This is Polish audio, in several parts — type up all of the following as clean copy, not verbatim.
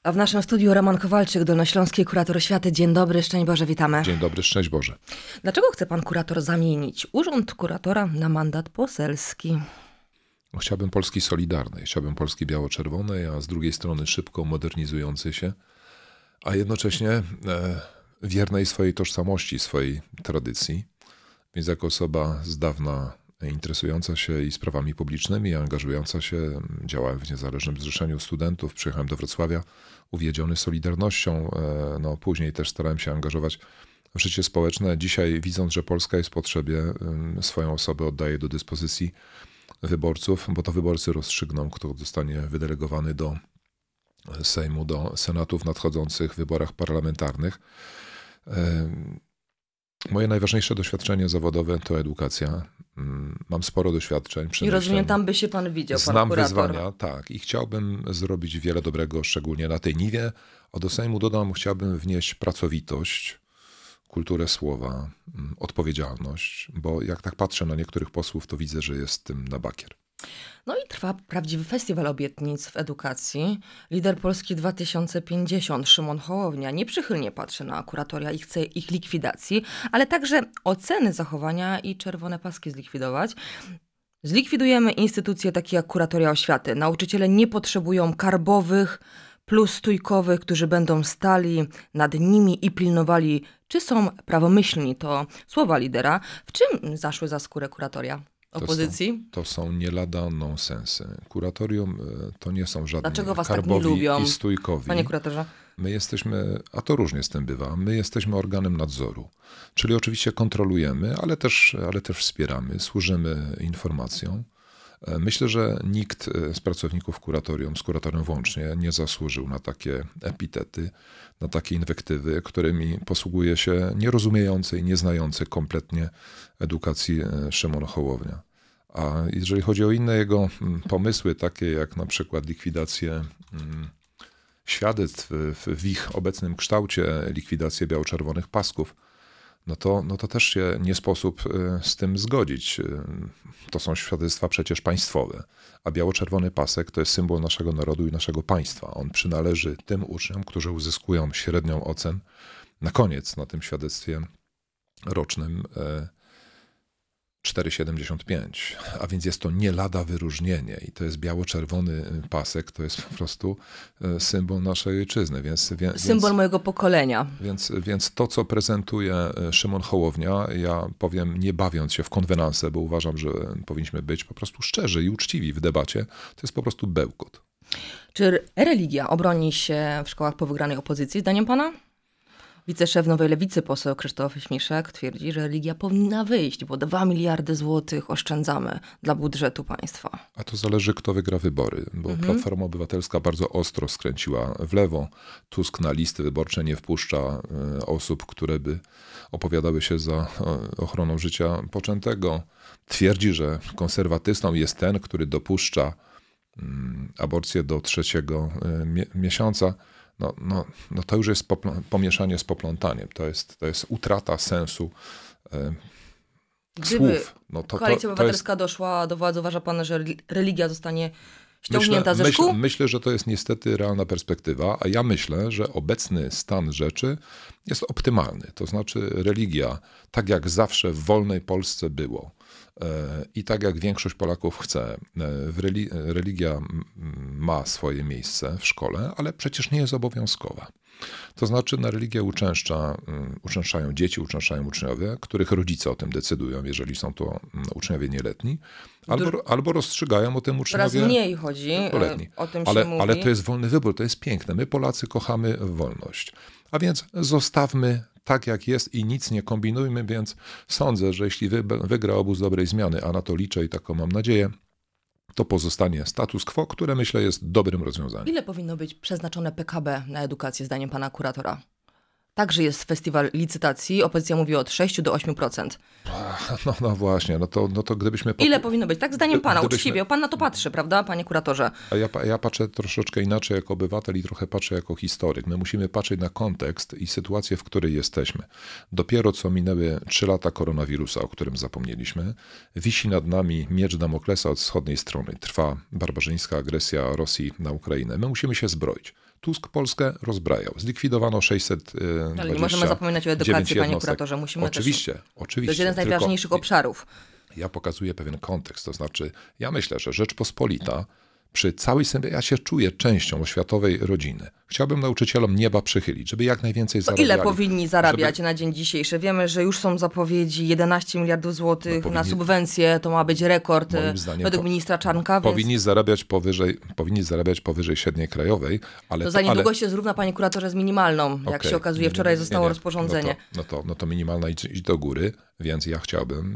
A w naszym studiu Roman Kowalczyk, dolnośląski kurator oświaty. Dzień dobry, szczęść Boże, witamy. Dzień dobry, szczęść Boże. Dlaczego chce pan kurator zamienić urząd kuratora na mandat poselski? Chciałbym Polski solidarnej, chciałbym Polski biało-czerwonej, a z drugiej strony szybko modernizującej się, a jednocześnie wiernej swojej tożsamości, swojej tradycji. Więc jako osoba z dawna interesująca się i sprawami publicznymi, angażująca się, działałem w Niezależnym Zrzeszeniu Studentów, przyjechałem do Wrocławia uwiedziony Solidarnością, później też starałem się angażować w życie społeczne. Dzisiaj, widząc, że Polska jest w potrzebie, swoją osobę oddaję do dyspozycji wyborców, bo to wyborcy rozstrzygną, kto zostanie wydelegowany do Sejmu, do Senatu w nadchodzących wyborach parlamentarnych. Moje najważniejsze doświadczenie zawodowe to edukacja. Mam sporo doświadczeń. I rozumiem, tam by się pan widział, pan Znam kurator. wyzwania, tak. I chciałbym zrobić wiele dobrego, szczególnie na tej niwie. A do Sejmu dodam, chciałbym wnieść pracowitość, kulturę słowa, odpowiedzialność, bo jak tak patrzę na niektórych posłów, to widzę, że jest tym na bakier. No i trwa prawdziwy festiwal obietnic w edukacji. Lider Polski 2050, Szymon Hołownia, nieprzychylnie patrzy na kuratoria i chce ich likwidacji, ale także oceny zachowania i czerwone paski zlikwidować. Zlikwidujemy instytucje takie jak kuratoria oświaty. Nauczyciele nie potrzebują karbowych plus stójkowych, którzy będą stali nad nimi i pilnowali, czy są prawomyślni. To słowa lidera. W czym zaszły za skórę kuratoria opozycji? To są nie lada nonsensy. Kuratorium to nie są żadne Dlaczego was tak nie karbowi lubią, i stójkowi. panie kuratorze? My jesteśmy, a to różnie z tym bywa, my jesteśmy organem nadzoru. Czyli oczywiście kontrolujemy, ale też wspieramy, służymy informacjom. Myślę, że nikt z pracowników kuratorium, z kuratorem włącznie, nie zasłużył na takie epitety, na takie inwektywy, którymi posługuje się nierozumiejący i nieznający kompletnie edukacji Szymon Hołownia. A jeżeli chodzi o inne jego pomysły, takie jak na przykład likwidację świadectw w ich obecnym kształcie, likwidację biało-czerwonych pasków, no to też się nie sposób z tym zgodzić. To są świadectwa przecież państwowe, a biało-czerwony pasek to jest symbol naszego narodu i naszego państwa. On przynależy tym uczniom, którzy uzyskują średnią ocen na koniec na tym świadectwie rocznym 4,75, a więc jest to nie lada wyróżnienie i to jest biało-czerwony pasek, to jest po prostu symbol naszej ojczyzny. Symbol mojego pokolenia. Więc to, co prezentuje Szymon Hołownia, ja powiem, nie bawiąc się w konwenanse, bo uważam, że powinniśmy być po prostu szczerzy i uczciwi w debacie, to jest po prostu bełkot. Czy religia obroni się w szkołach po wygranej opozycji, zdaniem pana? Wiceszef Nowej Lewicy, poseł Krzysztof Śmiszek, twierdzi, że religia powinna wyjść, bo 2 miliardy złotych oszczędzamy dla budżetu państwa. A to zależy, kto wygra wybory, bo Platforma Obywatelska bardzo ostro skręciła w lewo. Tusk na listy wyborcze nie wpuszcza osób, które by opowiadały się za ochroną życia poczętego. Twierdzi, że konserwatystą jest ten, który dopuszcza aborcję do 3. miesiąca. No to już jest pomieszanie z poplątaniem. To jest utrata sensu Gdyby słów. Koalicja Obywatelska doszła do władzy, uważa pan, że religia zostanie ściągnięta ze szkół? Myślę, że to jest niestety realna perspektywa, a ja myślę, że obecny stan rzeczy jest optymalny. To znaczy religia, tak jak zawsze w wolnej Polsce było i tak jak większość Polaków chce, religia ma swoje miejsce w szkole, ale przecież nie jest obowiązkowa. To znaczy na religię uczęszczają dzieci, uczęszczają uczniowie, których rodzice o tym decydują, jeżeli są to uczniowie nieletni, albo rozstrzygają o tym uczniowie Coraz mniej chodzi o tym się mówi. Ale to jest wolny wybór, to jest piękne. My Polacy kochamy wolność. A więc zostawmy tak jak jest i nic nie kombinujmy, więc sądzę, że jeśli wygra obóz dobrej zmiany, a na to liczę i taką mam nadzieję, to pozostanie status quo, które myślę jest dobrym rozwiązaniem. Ile powinno być przeznaczone PKB na edukację, zdaniem pana kuratora? Także jest festiwal licytacji, opozycja mówi od 6 do 8%. No właśnie, no to gdybyśmy... Ile powinno być? Tak zdaniem pana, uczciwie. Pan na to patrzy, prawda, panie kuratorze? A ja patrzę troszeczkę inaczej jako obywatel i trochę patrzę jako historyk. My musimy patrzeć na kontekst i sytuację, w której jesteśmy. Dopiero co minęły 3 lata koronawirusa, o którym zapomnieliśmy. Wisi nad nami miecz Damoklesa od wschodniej strony. Trwa barbarzyńska agresja Rosji na Ukrainę. My musimy się zbroić. Tusk Polskę rozbrajał. Zlikwidowano 620 Ale nie możemy zapominać o edukacji, panie kuratorze. Musimy oczywiście. To jest jeden z najważniejszych obszarów. Ja pokazuję pewien kontekst, to znaczy ja myślę, że Rzeczpospolita przy całej sobie, ja się czuję częścią oświatowej rodziny. Chciałbym nauczycielom nieba przychylić, żeby jak najwięcej To zarabiali. ile powinni zarabiać na dzień dzisiejszy? Wiemy, że już są zapowiedzi 11 miliardów złotych na subwencje, to ma być rekord według ministra Czarnka. Powinni zarabiać powyżej średniej krajowej, ale to za niedługo się zrówna, panie kuratorze, z minimalną. Jak się okazuje, wczoraj zostało rozporządzenie. No to minimalna idzie do góry, więc ja chciałbym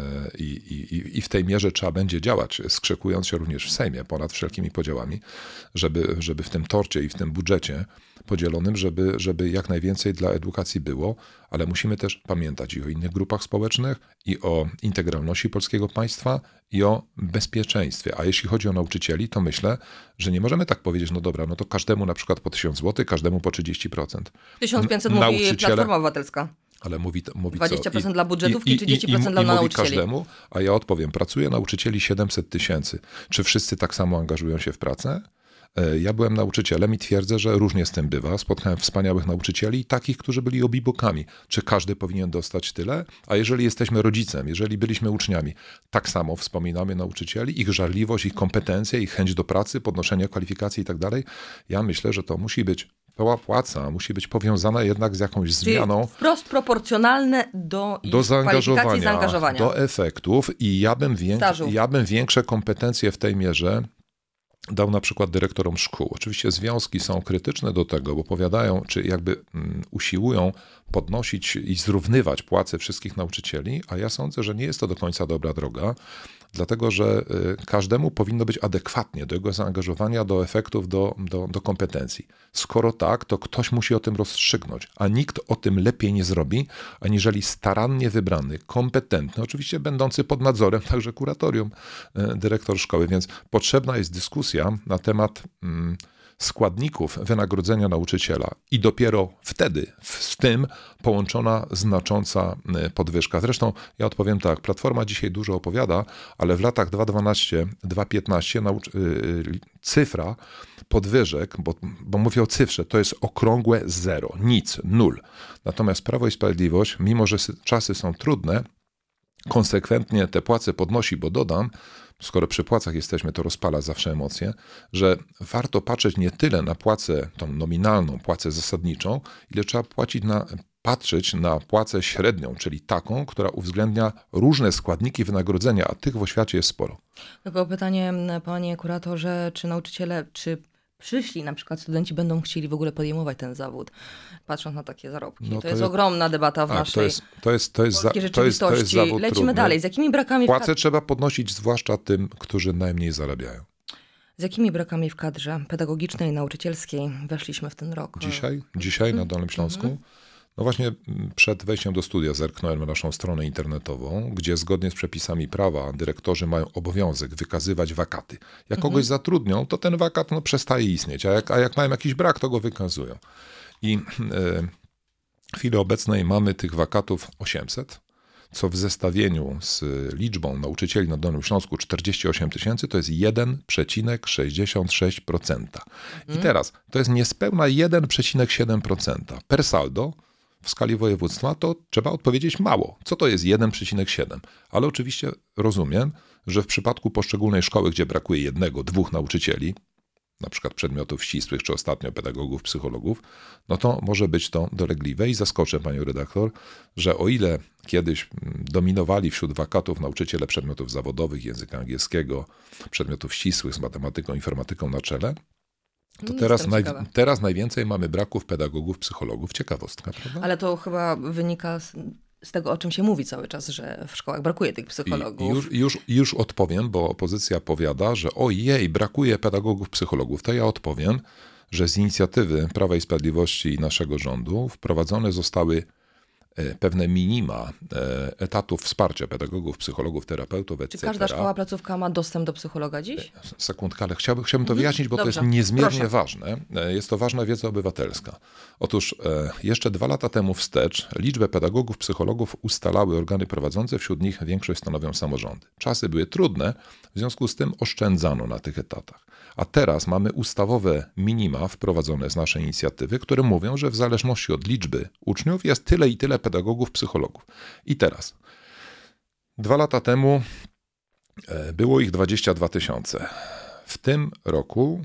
i w tej mierze trzeba będzie działać, skrzykując się również w Sejmie ponad wszelkimi podziałami, żeby w tym torcie i w tym budżecie podzielonym, żeby jak najwięcej dla edukacji było, ale musimy też pamiętać i o innych grupach społecznych, i o integralności polskiego państwa, i o bezpieczeństwie. A jeśli chodzi o nauczycieli, to myślę, że nie możemy tak powiedzieć, no dobra, no to każdemu na przykład po 1000 zł, każdemu po 30%. 1500 mówi Platforma Obywatelska. Ale mówi 20% dla budżetówki, 30% dla nauczycieli. Każdemu, a ja odpowiem, pracuje nauczycieli 700 000. Czy wszyscy tak samo angażują się w pracę? Ja byłem nauczycielem i twierdzę, że różnie z tym bywa. Spotkałem wspaniałych nauczycieli i takich, którzy byli obibokami. Czy każdy powinien dostać tyle? A jeżeli jesteśmy rodzicem, jeżeli byliśmy uczniami, tak samo wspominamy nauczycieli, ich żarliwość, ich kompetencje, ich chęć do pracy, podnoszenie kwalifikacji i tak dalej. Ja myślę, że to musi być płaca musi być powiązana jednak z jakąś zmianą. Wprost proporcjonalne do zaangażowania, do efektów i ja bym większe kompetencje w tej mierze dał na przykład dyrektorom szkół. Oczywiście związki są krytyczne do tego, bo powiadają, czy jakby usiłują podnosić i zrównywać płace wszystkich nauczycieli, a ja sądzę, że nie jest to do końca dobra droga, dlatego że każdemu powinno być adekwatnie do jego zaangażowania, do efektów, do kompetencji. Skoro tak, to ktoś musi o tym rozstrzygnąć, a nikt o tym lepiej nie zrobi, aniżeli starannie wybrany, kompetentny, oczywiście będący pod nadzorem także kuratorium, dyrektor szkoły. Więc potrzebna jest dyskusja na temat składników wynagrodzenia nauczyciela i dopiero wtedy z tym połączona znacząca podwyżka. Zresztą ja odpowiem tak, Platforma dzisiaj dużo opowiada, ale w latach 2012-2015 cyfra podwyżek, bo mówię o cyfrze, to jest okrągłe zero, nic, nul. Natomiast Prawo i Sprawiedliwość, mimo że czasy są trudne, konsekwentnie te płace podnosi, bo dodam, skoro przy płacach jesteśmy, to rozpala zawsze emocje, że warto patrzeć nie tyle na płacę tą nominalną, płacę zasadniczą, ile trzeba patrzeć na płacę średnią, czyli taką, która uwzględnia różne składniki wynagrodzenia, a tych w oświacie jest sporo. Tylko pytanie, panie kuratorze, czy nauczyciele, czy przyszli na przykład studenci będą chcieli w ogóle podejmować ten zawód, patrząc na takie zarobki. To jest ogromna debata w naszej polskiej rzeczywistości. To jest zawód Lecimy trudny. dalej. Z jakimi brakami Płace trzeba podnosić zwłaszcza tym, którzy najmniej zarabiają. Z jakimi brakami w kadrze pedagogicznej, nauczycielskiej weszliśmy w ten rok? Dzisiaj na Dolnym Śląsku? No właśnie przed wejściem do studia zerknąłem na naszą stronę internetową, gdzie zgodnie z przepisami prawa dyrektorzy mają obowiązek wykazywać wakaty. Jak kogoś zatrudnią, to ten wakat przestaje istnieć, a jak mają jakiś brak, to go wykazują. I w chwili obecnej mamy tych wakatów 800, co w zestawieniu z liczbą nauczycieli na Dolnym Śląsku 48 000 to jest 1,66%. I teraz to jest niespełna 1,7%. Per saldo w skali województwa to trzeba odpowiedzieć mało. Co to jest 1,7? Ale oczywiście rozumiem, że w przypadku poszczególnej szkoły, gdzie brakuje 1-2 nauczycieli, na przykład przedmiotów ścisłych, czy ostatnio pedagogów, psychologów, no to może być to dolegliwe i zaskoczę panią redaktor, że o ile kiedyś dominowali wśród wakatów nauczyciele przedmiotów zawodowych, języka angielskiego, przedmiotów ścisłych z matematyką, informatyką na czele, to teraz najwięcej mamy braków pedagogów, psychologów. Ciekawostka, prawda? Ale to chyba wynika z tego, o czym się mówi cały czas, że w szkołach brakuje tych psychologów. Już odpowiem, bo opozycja powiada, że ojej, brakuje pedagogów, psychologów. To ja odpowiem, że z inicjatywy Prawa i Sprawiedliwości i naszego rządu wprowadzone zostały pewne minima etatów wsparcia pedagogów, psychologów, terapeutów, Czy etc. każda szkoła, placówka ma dostęp do psychologa dziś? Sekundkę, ale chciałbym to wyjaśnić, bo Dobrze, to jest niezmiernie proszę. ważne. Jest to ważna wiedza obywatelska. Otóż jeszcze 2 lata temu wstecz liczbę pedagogów, psychologów ustalały organy prowadzące, wśród nich większość stanowią samorządy. Czasy były trudne, w związku z tym oszczędzano na tych etatach. A teraz mamy ustawowe minima wprowadzone z naszej inicjatywy, które mówią, że w zależności od liczby uczniów jest tyle i tyle pedagogów, psychologów. I teraz, 2 lata temu było ich 22 000. W tym roku,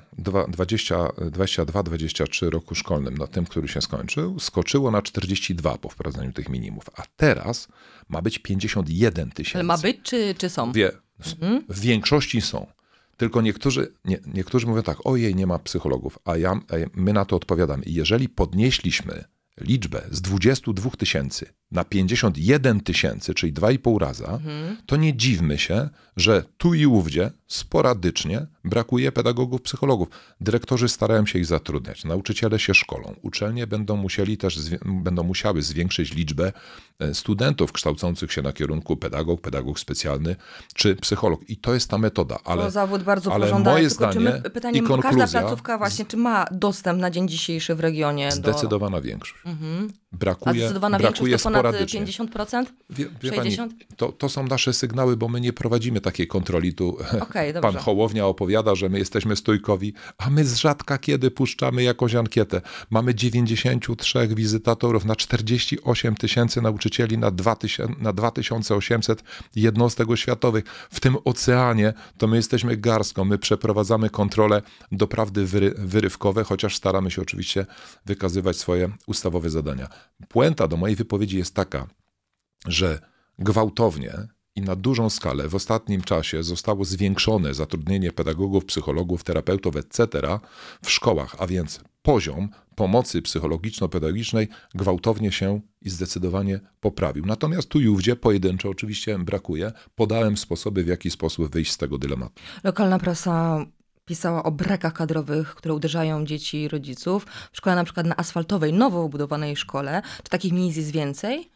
22-23 roku szkolnym, no tym, który się skończył, skoczyło na 42 po wprowadzeniu tych minimów. A teraz ma być 51 000. Ale ma być, czy są? W większości są. Tylko niektórzy mówią tak, ojej, nie ma psychologów, my na to odpowiadamy. I jeżeli podnieśliśmy liczbę z 22 000 na 51 000, czyli 2,5 raza, to nie dziwmy się, że tu i ówdzie sporadycznie brakuje pedagogów, psychologów. Dyrektorzy starają się ich zatrudniać, nauczyciele się szkolą, uczelnie będą musiały zwiększyć liczbę studentów kształcących się na kierunku pedagog specjalny czy psycholog. I to jest ta metoda. To zawód bardzo ale pożądany. moje Tylko zdanie pytanie, i konkluzja, każda placówka właśnie, czy ma dostęp na dzień dzisiejszy w regionie zdecydowana większość. A Brakuje zdecydowana większość to ponad sporadycznie. 50%? Wie 60%? Pani, to są nasze sygnały, bo my nie prowadzimy takiej kontroli. Tu Okej, pan dobrze. Hołownia opowiada, że my jesteśmy stójkowi, a my z rzadka kiedy puszczamy jakąś ankietę. Mamy 93 wizytatorów na 48 000 nauczycieli na 2800 jednostek oświatowych. W tym oceanie to my jesteśmy garstką. My przeprowadzamy kontrole doprawdy wyrywkowe, chociaż staramy się oczywiście wykazywać swoje ustawowe zadania. Puenta do mojej wypowiedzi jest taka, że gwałtownie i na dużą skalę w ostatnim czasie zostało zwiększone zatrudnienie pedagogów, psychologów, terapeutów, etc. w szkołach, a więc poziom pomocy psychologiczno-pedagogicznej gwałtownie się i zdecydowanie poprawił. Natomiast tu i ówdzie pojedynczo oczywiście brakuje. Podałem sposoby, w jaki sposób wyjść z tego dylematu. Lokalna prasa pisała o brakach kadrowych, które uderzają dzieci i rodziców. W szkole na przykład na asfaltowej, nowo obudowanej szkole. Czy takich miejsc jest więcej?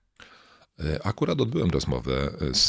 Akurat odbyłem rozmowę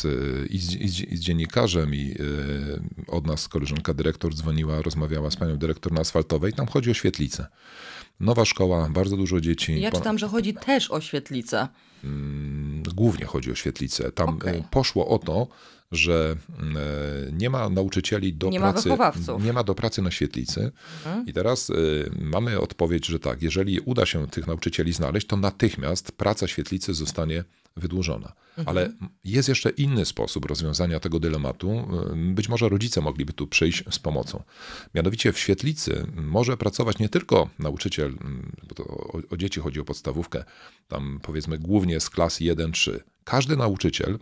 z dziennikarzem i od nas koleżanka dyrektor dzwoniła, rozmawiała z panią dyrektor na asfaltowej. Tam chodzi o świetlicę. Nowa szkoła, bardzo dużo dzieci. Ja czytam, że chodzi też o świetlicę. Głównie chodzi o świetlicę. Tam Okej. poszło o to, że nie ma nauczycieli do Nie ma pracy. wychowawców. Nie ma do pracy na świetlicy. I teraz mamy odpowiedź, że tak, jeżeli uda się tych nauczycieli znaleźć, to natychmiast praca świetlicy zostanie wydłużona. Ale jest jeszcze inny sposób rozwiązania tego dylematu. Być może rodzice mogliby tu przyjść z pomocą. Mianowicie w świetlicy może pracować nie tylko nauczyciel, bo to o dzieci chodzi o podstawówkę, tam powiedzmy głównie z klas 1-3. Każdy nauczyciel,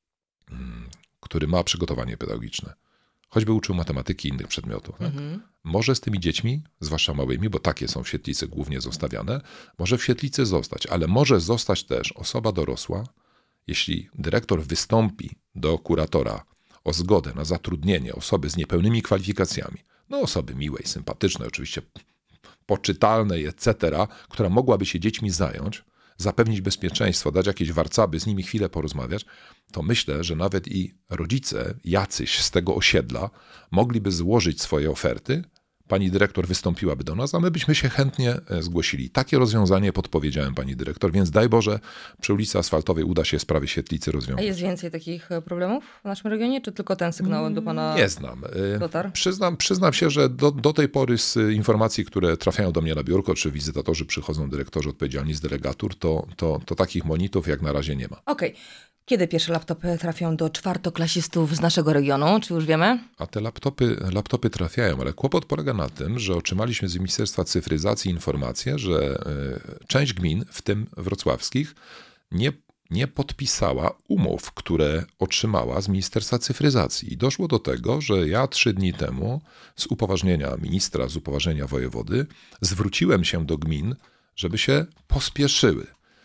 który ma przygotowanie pedagogiczne, choćby uczył matematyki i innych przedmiotów, tak? Może z tymi dziećmi, zwłaszcza małymi, bo takie są w świetlicy głównie zostawiane, może w świetlicy zostać, ale może zostać też osoba dorosła, jeśli dyrektor wystąpi do kuratora o zgodę na zatrudnienie osoby z niepełnymi kwalifikacjami, no osoby miłej, sympatycznej, oczywiście poczytalnej, etc., która mogłaby się dziećmi zająć, zapewnić bezpieczeństwo, dać jakieś warcaby, z nimi chwilę porozmawiać, to myślę, że nawet i rodzice jacyś z tego osiedla mogliby złożyć swoje oferty. Pani dyrektor wystąpiłaby do nas, a my byśmy się chętnie zgłosili. Takie rozwiązanie podpowiedziałem pani dyrektor, więc daj Boże, przy ulicy Asfaltowej uda się sprawy świetlicy rozwiązać. A jest więcej takich problemów w naszym regionie, czy tylko ten sygnał do pana Nie znam. dotarł? Przyznam się, że do tej pory z informacji, które trafiają do mnie na biurko, czy wizytatorzy przychodzą, dyrektorzy odpowiedzialni z delegatur, to takich monitów jak na razie nie ma. Okej. Kiedy pierwsze laptopy trafią do czwartoklasistów z naszego regionu? Czy już wiemy? A te laptopy trafiają, ale kłopot polega na tym, że otrzymaliśmy z Ministerstwa Cyfryzacji informację, że część gmin, w tym wrocławskich, nie podpisała umów, które otrzymała z Ministerstwa Cyfryzacji. I doszło do tego, że ja 3 dni temu z upoważnienia ministra, z upoważnienia wojewody zwróciłem się do gmin, żeby się pospieszyły.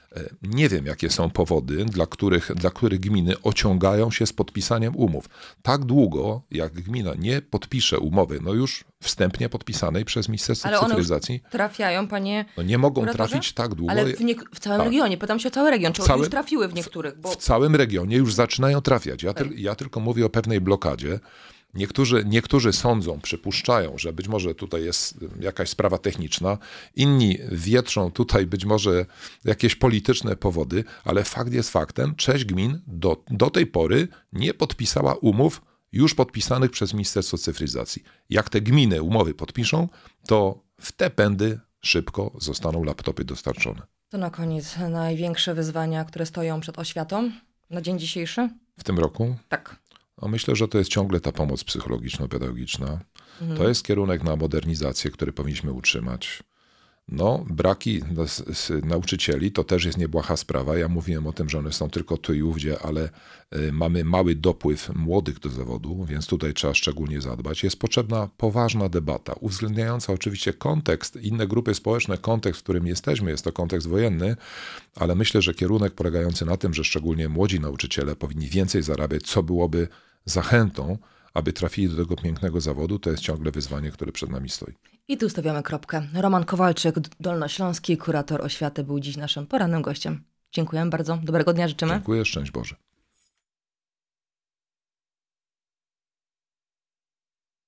Nie wiem, jakie są powody, dla których gminy ociągają się z podpisaniem umów. Tak długo, jak gmina nie podpisze umowy, no już wstępnie podpisanej przez Ministerstwo Ale one już Cyfryzacji, trafiają, panie no nie mogą kuratorze? trafić tak długo. Ale w całym Tak. regionie, pytam się o cały region, czy one już trafiły w niektórych? Bo W całym regionie już zaczynają trafiać. Ja tylko mówię o pewnej blokadzie. Niektórzy sądzą, przypuszczają, że być może tutaj jest jakaś sprawa techniczna, inni wietrzą tutaj być może jakieś polityczne powody, ale fakt jest faktem, część gmin do tej pory nie podpisała umów już podpisanych przez Ministerstwo Cyfryzacji. Jak te gminy umowy podpiszą, to w te pędy szybko zostaną laptopy dostarczone. to na koniec największe wyzwania, które stoją przed oświatą na dzień dzisiejszy? W tym roku Tak. no myślę, że to jest ciągle ta pomoc psychologiczno-pedagogiczna. To jest kierunek na modernizację, który powinniśmy utrzymać. No, braki nauczycieli to też jest niebłaha sprawa. Ja mówiłem o tym, że one są tylko tu i ówdzie, ale mamy mały dopływ młodych do zawodu, więc tutaj trzeba szczególnie zadbać. Jest potrzebna poważna debata, uwzględniająca oczywiście kontekst, inne grupy społeczne, kontekst, w którym jesteśmy, jest to kontekst wojenny, ale myślę, że kierunek polegający na tym, że szczególnie młodzi nauczyciele powinni więcej zarabiać, co byłoby zachętą, aby trafili do tego pięknego zawodu, to jest ciągle wyzwanie, które przed nami stoi. I tu stawiamy kropkę. Roman Kowalczyk, dolnośląski kurator oświaty, był dziś naszym porannym gościem. Dziękujemy bardzo. Dobrego dnia życzymy. Dziękuję, szczęść Boże.